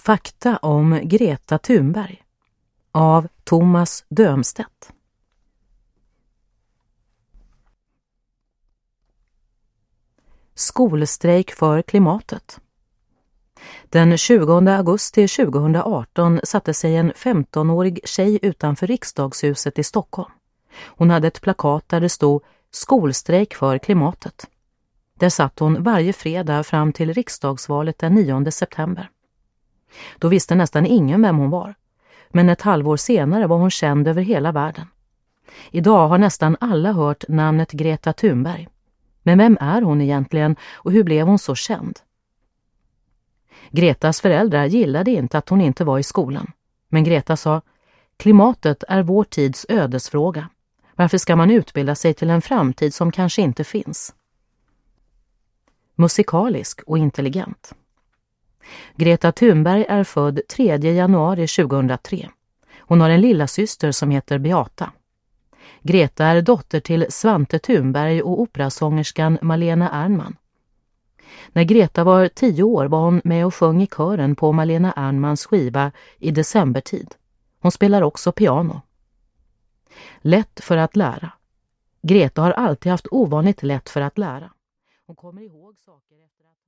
Fakta om Greta Thunberg av Thomas Dömstedt. Skolstrejk för klimatet. Den 20 augusti 2018 satte sig en 15-årig tjej utanför riksdagshuset i Stockholm. Hon hade ett plakat där det stod "Skolstrejk för klimatet". Där satt hon varje fredag fram till riksdagsvalet den 9 september. Då visste nästan ingen vem hon var, men ett halvår senare var hon känd över hela världen. Idag har nästan alla hört namnet Greta Thunberg. Men vem är hon egentligen och hur blev hon så känd? Gretas föräldrar gillade inte att hon inte var i skolan. Men Greta sa, klimatet är vår tids ödesfråga. Varför ska man utbilda sig till en framtid som kanske inte finns? Musikalisk och intelligent. Greta Thunberg är född 3 januari 2003. Hon har en lilla syster som heter Beata. Greta är dotter till Svante Thunberg och operasångerskan Malena Ernman. När Greta var 10 år var hon med och sjöng i kören på Malena Ernmans skiva I decembertid. Hon spelar också piano. Lätt för att lära. Greta har alltid haft ovanligt lätt för att lära. Hon kommer ihåg saker efter att